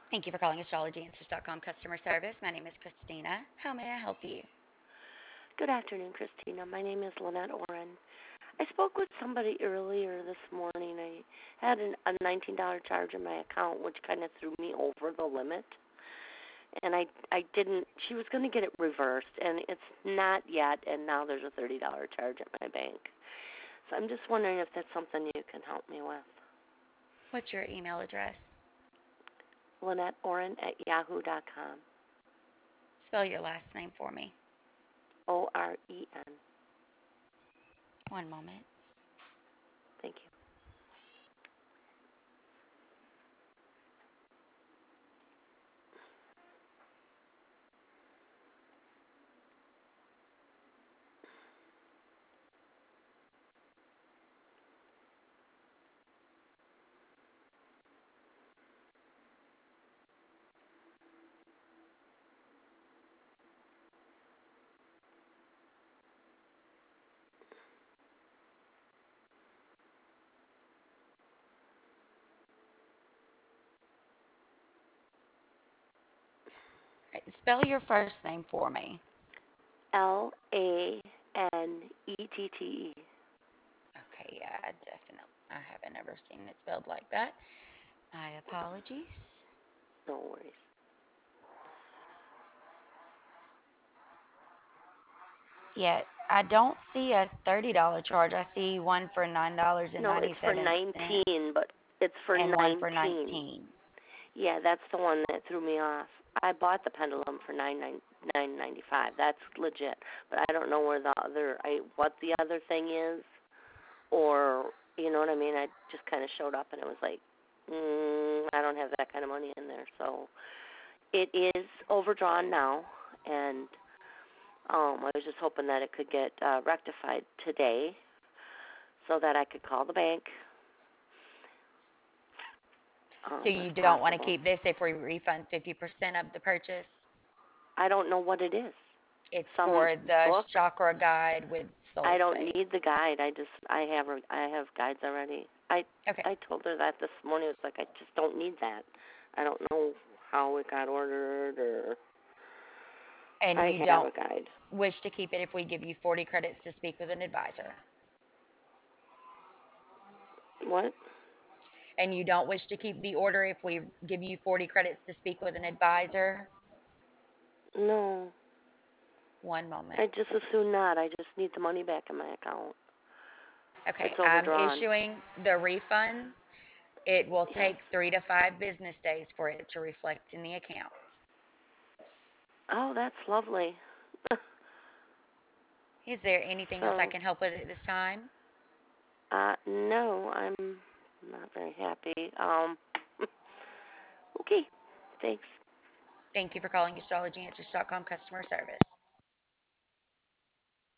Thank you for calling astrologyanswers.com customer service. My name is Christina. How may I help you? Good afternoon, Christina. My name is Lynette Oren. I spoke with somebody earlier this morning. I had a $19 charge in my account, which kind of threw me over the limit. And I didn't, she was going to get it reversed, and it's not yet, and now there's a $30 charge at my bank. So I'm just wondering if that's something you can help me with. What's your email address? Lynette Oren at yahoo.com. Spell your last name for me. OREN. One moment. Thank you. Right, spell your first name for me. LANETTE. Okay, yeah, I haven't ever seen it spelled like that. My apologies. No worries. Yeah, I don't see a $30 charge. I see one for No, it's for $9.97 19, but it's for and one for 19. 19. Yeah, that's the one that threw me off. I bought the pendulum for 9.95. That's legit, but I don't know where the other what the other thing is, or you know what I mean. I just kind of showed up and it was like, I don't have that kind of money in there, so it is overdrawn now, and I was just hoping that it could get rectified today, so that I could call the bank, So you if don't want to possible. keep this if we refund 50% of the purchase? I don't know what it is. It's Some for the book. chakra guide with soul I don't need the space. guide. I have guides already. Okay. I told her that this morning. It's like I just don't need that. I don't know how it got ordered, or And I you have don't a guide. wish to keep it if we give you 40 credits to speak with an advisor. What? And you don't wish to keep the order if we give you 40 credits to speak with an advisor. No. One moment. I just assume not. I just need the money back in my account. Okay, It's I'm overdrawn. issuing the refund. It will Yes. take 3 to 5 business days for it to reflect in the account. Oh, that's lovely. Is there anything else I So, can help with at this time? no, I'm not very happy. Okay. Thanks. Thank you for calling astrologyanswers.com customer service.